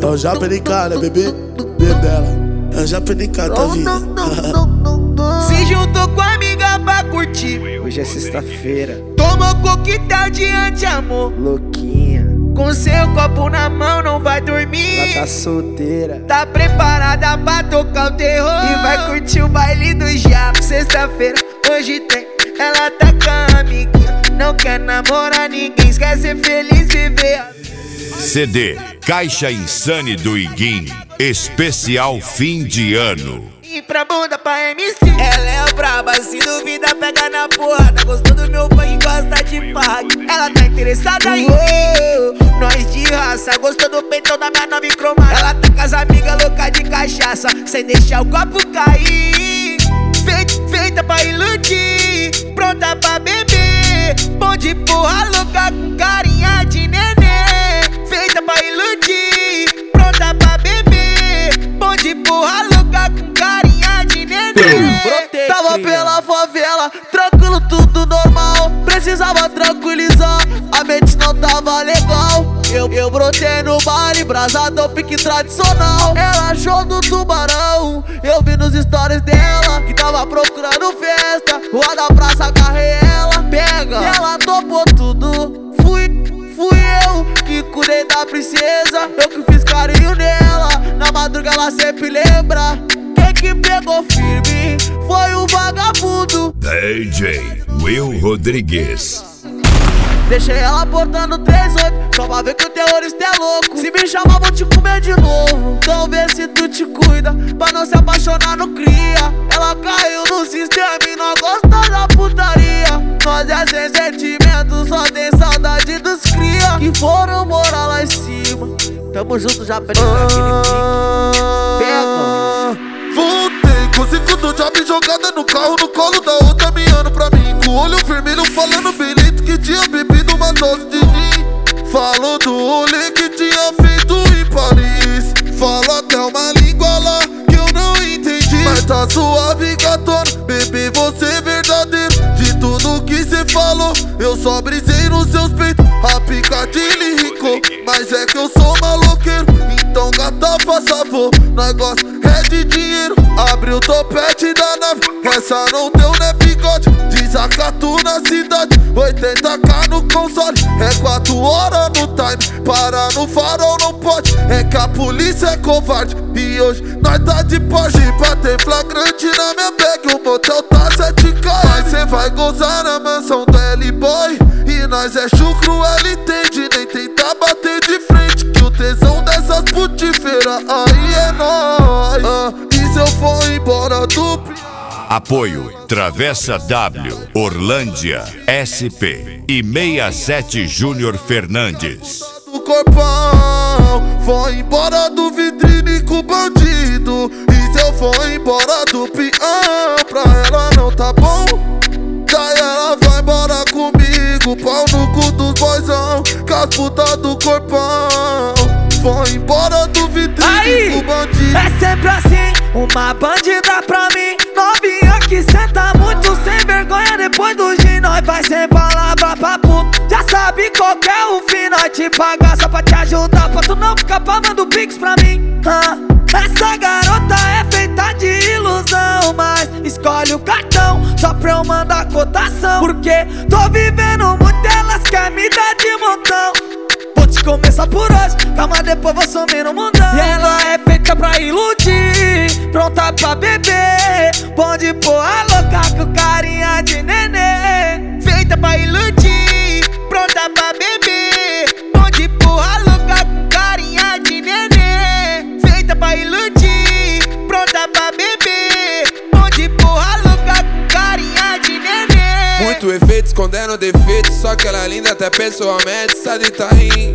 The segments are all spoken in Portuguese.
o Japa de cara, bebê, bebela. É o Japa de cara, tá vindo. Se juntou com a amiga pra curtir. Hoje é sexta-feira. Tomou coquetel de anti-amor. Louquinha, Com seu copo na mão não vai dormir. ela tá solteira. Tá preparada pra tocar o terror e vai curtir o baile do Japa. Sexta-feira, hoje tem. Ela tá com a amiguinha. Não quer namorar ninguém, quer ser feliz, viver. CD Caixa Insane do Iguim, especial fim de ano. E pra bunda pra MC. Ela é braba, se duvida pega na porrada. Gostou do meu funk, gosta de farra. Ela tá interessada em nós de raça. Gostou do peitão da minha nova cromada. Ela tá com as amigas louca de cachaça, sem deixar o copo cair. Feita pra iludir, pronta pra beber. Bom de porra louca com carinha de nenê. Feita pra iludir, pronta pra beber. Bom de porra louca com carinha de nenê. Tava pela favela, tranquilo, tudo normal. Precisava tranquilizar, a mente não tava legal. Eu brotei no baile, brasado, pique tradicional. Ela achou do tubarão, eu vi nos stories dela que tava procurando festa. Rua da praça, agarrei ela, pega. E ela topou tudo, fui eu que cuidei da princesa. Eu que fiz carinho nela, na madruga ela sempre lembra. Quem que pegou firme foi o vagabundo DJ Will Rodrigues. Deixei ela portando 38, só pra ver que o terrorista é louco. Se me chamar vou te comer de novo. Então vê se tu te cuida, pra não se apaixonar no cria. Ela caiu no sistema e nós gosta da putaria. Nós é sem sentimento, só tem saudade dos cria que foram morar lá em cima. Tamo junto, já pega aquele pique. Pega. Voltei com 5 do job jogada no carro, no colo da outra miando pra mim. Com o olho vermelho falando bonito que tinha bebido uma dose de gin. Falou do rolê que tinha feito em Paris. Falou até uma língua lá que eu não entendi. Mas tá suave, gatona, bebê, você é verdadeiro. De tudo que cê falou, eu só brisei nos seus peitos. A picadilha rico, mas é que eu sou maloqueiro. Então gata, faça favor, nós gosta é de dinheiro. Abre o topete da nave, essa não deu né bigode. Desacatu na cidade, 80k no console. É 4 horas no time, para no farol não pode. É que a polícia é covarde e hoje nós tá de Porsche. Pra ter flagrante na minha bag, o motel tá 7k. Mas cê vai gozar na mansão do L-Boy. E nós é chucro, LT, nem tentar bater de frente. Que o tesão dessas putifeiras aí é nóis. E se eu for embora do Apoio Travessa W, Orlândia, SP e 67 Júnior Fernandes. do corpão, foi embora do vitrine com bandido. E se eu for embora do peão, pra ela não tá bom. Daí ela vai embora comigo, pau no cu dos boizão, com as putas do corpão. Foi embora do vitrine com bandido. É sempre assim, uma bandida pra mim. Novinha que senta muito sem vergonha. Depois do gin nós vai sem palavra pra puto. Já sabe qual que é o fim, nós te pagar só pra te ajudar, pra tu não ficar pagando pix pra mim. Essa garota é feita de ilusão, mas escolhe o cartão só pra eu mandar cotação. Porque tô vivendo muito, elas querem me dar de montão. Vou te começar por hoje, calma, depois vou sumir no mundão. E ela é feita pra iludir, pronta pra beber. Bom de porra louca com carinha de nenê. Feita pra iludir, pronta pra beber. Bom de porra louca com carinha de nenê. Feita pra iludir, pronta pra beber. Bom de porra louca com carinha de nenê. Muito efeito escondendo defeito, só que ela é linda até pessoalmente. Sai tá aí,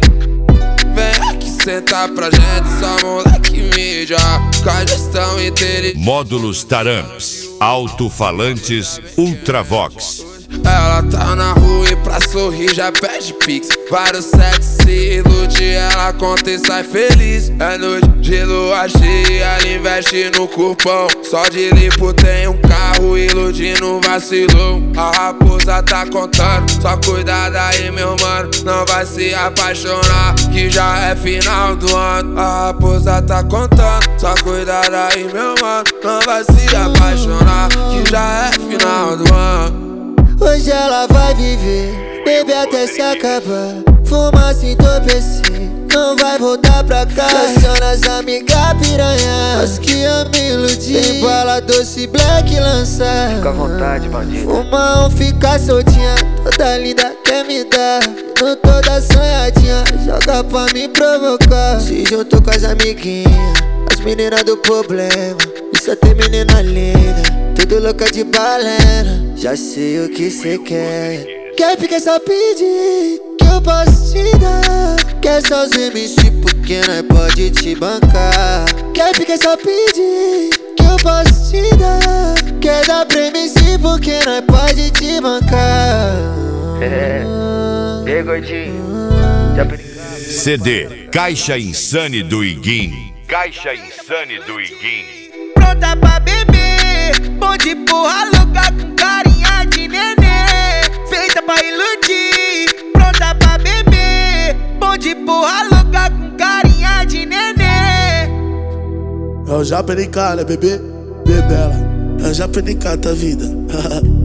vem aqui sentar pra gente. Só moleque mídia, com a gestão inteligente. Módulos Taramps, alto-falantes Ultravox. Ela tá na rua e pra sorrir já pede pix. Vários sexy ilude ela na conta e sai feliz. É noite de lua cheia, ela investe no cupom. Só de lipo tem um carro, iludindo vacilou. A raposa tá contando, só cuidado aí meu mano, não vai se apaixonar, que já é final do ano. A raposa tá contando, só cuidado aí meu mano, não vai se apaixonar, que já é final do ano. Hoje ela vai viver, beber até se acabar, fumar se entorpecer, não vai voltar pra casa. Aciona as amigas piranha, as que eu me iludi. Tem bala doce black lançar. Fica à vontade, bandido. Fumar ou ficar soltinha, toda linda quer me dar. Não toda sonhadinha, joga pra me provocar. Se juntou com as amiguinhas, as meninas do problema. E só tem menina linda, tudo louca de balena. Já sei o que cê quer. Quer ficar só pedir, que eu posso te dar. Quer só os MC porque nós pode te bancar. Quer ficar só pedir, que eu posso te dar. Quer dar pra MC porque nós pode te bancar. E aí, gordinho? Já CD Caixa Insane do Iguim. Caixa Insane do Iguim. Pronta pra beber, bom de porra louca com carinha de nenê, feita pra iludir. Pronta pra beber, bom de porra louca com carinha de nenê. Eu já perdi cara, bebê, bebela. Eu já perdi cara da vida.